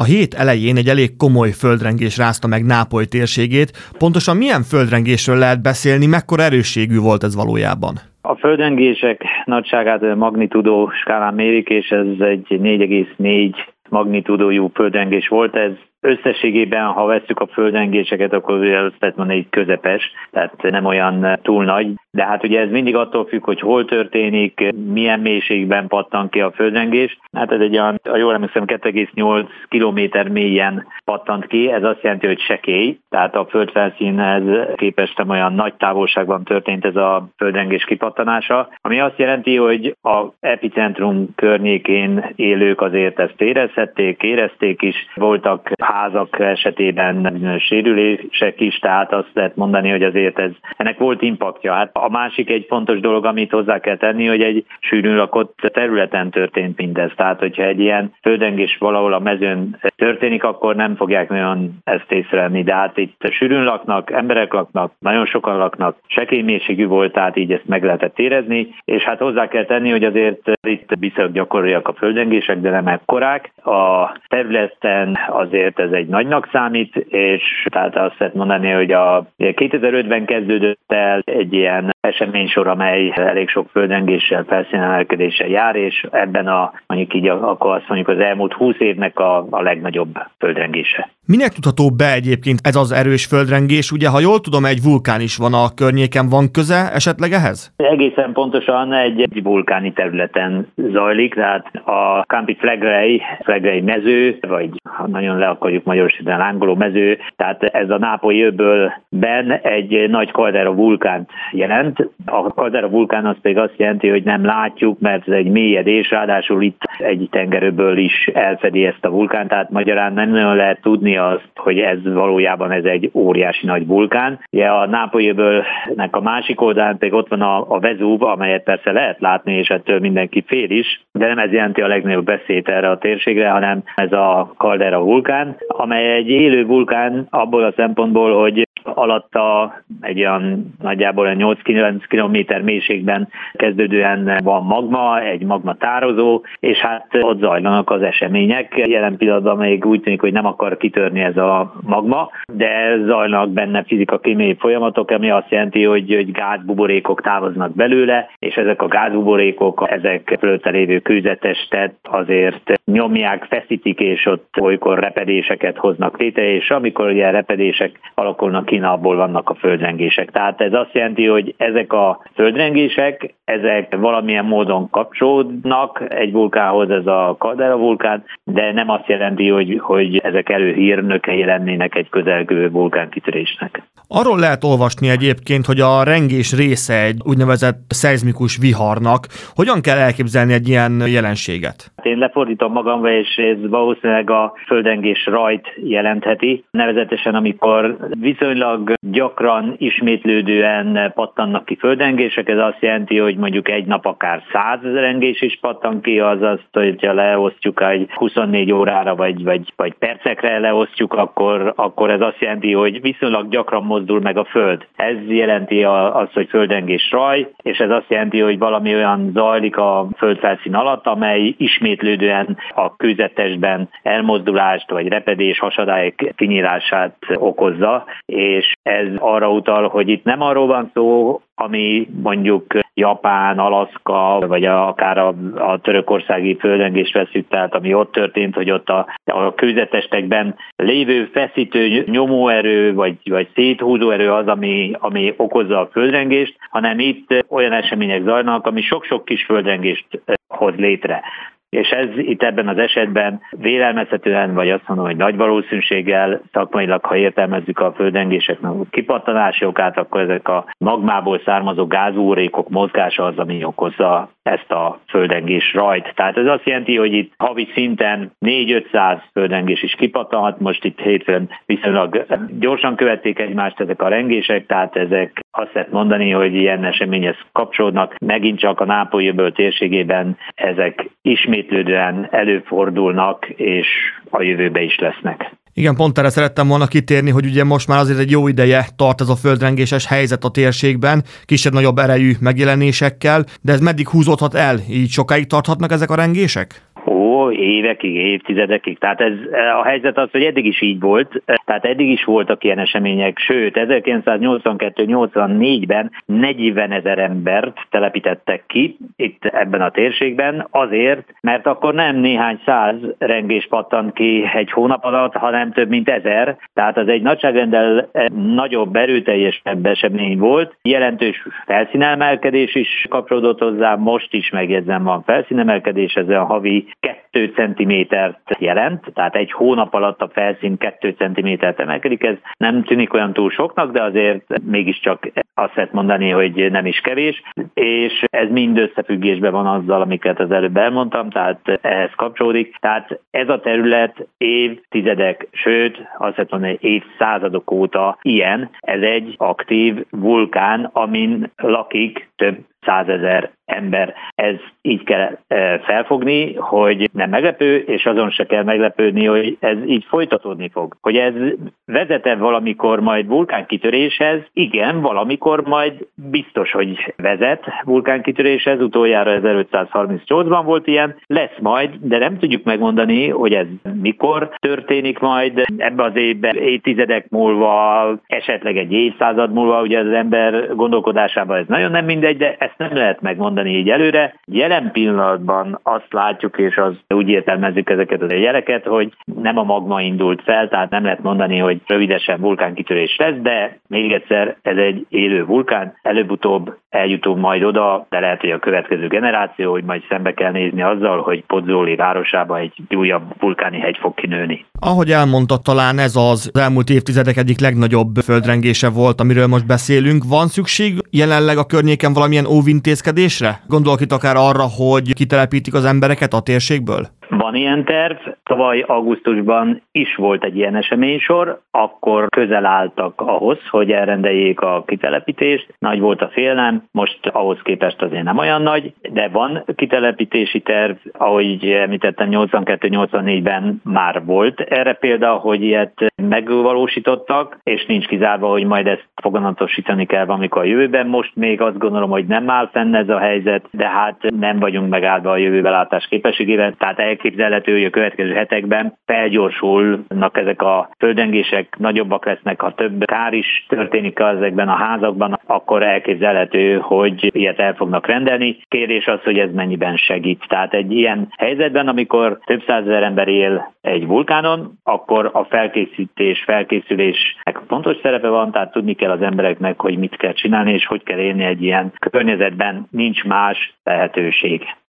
A hét elején egy elég komoly földrengés rázta meg Nápoly térségét. Pontosan milyen földrengésről lehet beszélni, mekkora erősségű volt ez valójában? A földrengések nagyságát magnitudó skálán mérik, és ez egy 4,4 magnitudójú földrengés volt. Ez összességében, ha vesszük a földrengéseket, akkor azt lehet mondani, hogy közepes, tehát nem olyan túl nagy. De hát ugye ez mindig attól függ, hogy hol történik, milyen mélységben pattan ki a földrengés. Hát ez egy olyan, ha jól emlékszem, 2,8 kilométer mélyen pattant ki, ez azt jelenti, hogy sekély, tehát a földfelszínhez képest nem olyan nagy távolságban történt ez a földrengés kipattanása, ami azt jelenti, hogy az epicentrum környékén élők azért ezt érezték is, voltak házak esetében bizonyos sérülések is, tehát azt lehet mondani, hogy azért ennek volt impaktja. Hát a másik egy fontos dolog, amit hozzá kell tenni, hogy egy sűrűn lakott területen történt mindez. Tehát, hogyha egy ilyen földrengés valahol a mezőn történik, akkor nem fogják nagyon ezt észrevenni. De hát itt sűrűn laknak, emberek laknak, nagyon sokan laknak, sekély mélységű volt, tehát így ezt meg lehetett érezni, és hát hozzá kell tenni, hogy azért itt viszonylag gyakoriak a földrengések, de nem ekkorák. A területen azért ez egy nagynak számít, és tehát azt lehet mondani, hogy a 2005-ben kezdődött el egy ilyen eseménysor, amely elég sok földrengéssel, felszínemelkedéssel jár, és ebben mondjuk így akkor azt mondjuk az elmúlt 20 évnek a legnagyobb földrengése. Minek tudható be egyébként ez az erős földrengés? Ugye, ha jól tudom, egy vulkán is van a környéken, van köze esetleg ehhez? Egészen pontosan egy vulkáni területen zajlik, tehát a Campi Flegrei mező, vagy ha nagyon le akarjuk magyarosítani, lángoló mező, tehát ez a Nápolyi öbölben egy nagy kaldera vulkánt jelent. A kaldera vulkán az pedig azt jelenti, hogy nem látjuk, mert ez egy mélyedés, ráadásul itt egy tengeröböl is elfedi ezt a vulkánt, tehát magyarán nem nagyon lehet tudni azt, hogy ez valójában ez egy óriási nagy vulkán. Ugye a Nápolyi öbölnek a másik oldalán pedig ott van a Vezúv, amelyet persze lehet látni, és ettől mindenki fél is, de nem ez jelenti a legnagyobb veszélyt erre a térségre, hanem ez a kaldera vulkán, amely egy élő vulkán abból a szempontból, hogy alatta egy olyan nagyjából 8-9 kilométer mélységben kezdődően van magma, egy magma tározó, és hát ott zajlanak az események. Jelen pillanatban még úgy tűnik, hogy nem akar kitörni ez a magma, de zajlanak benne fizika-kémiai folyamatok, ami azt jelenti, hogy gázbuborékok távoznak belőle, és ezek a gázbuborékok, ezek fölötte lévő kőzetestet azért nyomják, feszítik, és ott olykor repedéseket hoznak létre, és amikor ugye repedések alakulnak ki, abból vannak a földrengések. Tehát ez azt jelenti, hogy ezek a földrengések, ezek valamilyen módon kapcsolódnak egy vulkánhoz, ez a kaldera vulkán, de nem azt jelenti, hogy ezek előhírnökei lennének egy közelgő vulkánkitörésnek. Arról lehet olvasni egyébként, hogy a rengés része egy úgynevezett szeizmikus viharnak. Hogyan kell elképzelni egy ilyen jelenséget? Én lefordítom magamba, és ez valószínűleg a földrengés rajt jelentheti. Nevezetesen, amikor viszonylag gyakran ismétlődően pattannak ki földrengések, ez azt jelenti, hogy mondjuk egy nap akár 100 rengés is pattan ki, azaz, hogyha leosztjuk egy 24 órára vagy percekre leosztjuk, akkor ez azt jelenti, hogy viszonylag gyakran mozdul meg a föld. Ez jelenti azt, hogy földrengés raj, és ez azt jelenti, hogy valami olyan zajlik a földfelszín alatt, amely ismétlődően a kőzetesben elmozdulást vagy repedés, hasadályok kinyílását okozza, és ez arra utal, hogy itt nem arról van szó, ami mondjuk Japán, Alaszka, vagy akár a törökországi földrengést veszük, tehát ami ott történt, hogy ott a kőzetestekben lévő feszítő nyomóerő, vagy széthúzó erő az, ami okozza a földrengést, hanem itt olyan események zajlanak, ami sok-sok kis földrengést hoz létre. És ez itt ebben az esetben vélelmezhetően, vagy azt mondom, hogy nagy valószínűséggel szakmailag, ha értelmezzük a földrengéseknek a kipattanási okát, akkor ezek a magmából származó gázúrékok mozgása az, ami okozza ezt a földrengés rajt. Tehát ez azt jelenti, hogy itt havi szinten 400-500 földrengés is kipattanhat, most itt hétfőn viszonylag gyorsan követték egymást ezek a rengések, tehát ezek azt lehet mondani, hogy ilyen eseményhez kapcsolódnak. Megint csak a Nápolyi öböl térségében ezek ismétlődően előfordulnak, és a jövőbe is lesznek. Igen, pont erre szerettem volna kitérni, hogy ugye most már azért egy jó ideje tart ez a földrengéses helyzet a térségben, kisebb-nagyobb erejű megjelenésekkel, de ez meddig húzódhat el? Így sokáig tarthatnak ezek a rengések? évekig, évtizedekig. Tehát ez a helyzet az, hogy eddig is így volt, tehát eddig is voltak ilyen események, sőt 1982-84-ben 40 000 embert telepítettek ki itt ebben a térségben azért, mert akkor nem néhány száz rengés pattant ki egy hónap alatt, hanem több mint 1000. Tehát az egy nagyságrenddel nagyobb, erőteljesebb esemény volt. Jelentős felszínemelkedés is kapcsolódott hozzá, most is megjegyzem, van felszínemelkedés, ez a havi 2 centimétert jelent, tehát egy hónap alatt a felszín 2 centimétert emelkedik, ez nem tűnik olyan túl soknak, de azért mégiscsak azt lehet mondani, hogy nem is kevés, és ez mind összefüggésben van azzal, amiket az előbb elmondtam, tehát ehhez kapcsolódik. Tehát ez a terület évtizedek, sőt, azt lehet mondani, évszázadok óta ilyen, ez egy aktív vulkán, amin lakik több 100 000 ember. Ez így kell felfogni, hogy nem meglepő, és azon se kell meglepődni, hogy ez így folytatódni fog. Hogy ez vezet-e valamikor majd vulkánkitöréshez? Igen, valamikor majd biztos, hogy vezet vulkánkitöréshez. Utoljára 1538-ban volt ilyen. Lesz majd, de nem tudjuk megmondani, hogy ez mikor történik majd. Ebben az évben évtizedek múlva, esetleg egy évszázad múlva, ugye az ember gondolkodásában ez nagyon nem mindegy, de ezt nem lehet megmondani így előre. Jelen pillanatban azt látjuk, és az úgy értelmezzük ezeket a jeleket, hogy nem a magma indult fel, tehát nem lehet mondani, hogy rövidesen vulkánkitörés lesz, de még egyszer ez egy élő vulkán, előbb-utóbb eljutunk majd oda, de lehet, hogy a következő generáció, hogy majd szembe kell nézni azzal, hogy Pozzuoli városába egy újabb vulkáni hegy fog kinőni. Ahogy elmondta, talán ez az elmúlt évtizedek egyik legnagyobb földrengése volt, amiről most beszélünk. Van szükség jelenleg a környéken valamilyen óvintézkedésre? Gondolok itt akár arra, hogy kitelepítik az embereket a térségből? Van ilyen terv. Tavaly augusztusban is volt egy ilyen eseménysor, akkor közel álltak ahhoz, hogy elrendeljék a kitelepítést. Nagy volt a félelem, most ahhoz képest azért nem olyan nagy, de van kitelepítési terv, ahogy említettem, 82-84-ben már volt erre példa, hogy ilyet megvalósítottak, és nincs kizárva, hogy majd ezt foganatosítani kell valamikor a jövőben. Most még azt gondolom, hogy nem áll fenn ez a helyzet, de hát nem vagyunk megállva a jövőbelátás képességében, tehát elképzelhető, hogy a következő hetekben felgyorsulnak ezek a földrengések, nagyobbak lesznek, ha több kár is történik ezekben a házakban, akkor elképzelhető, hogy ilyet el fognak rendelni. Kérdés az, hogy ez mennyiben segít. Tehát egy ilyen helyzetben, amikor több 100 000 ember él egy vulkánon, akkor a felkészülésnek fontos szerepe van, tehát tudni kell az embereknek, hogy mit kell csinálni, és hogy kell élni egy ilyen környezetben, nincs más lehetőség.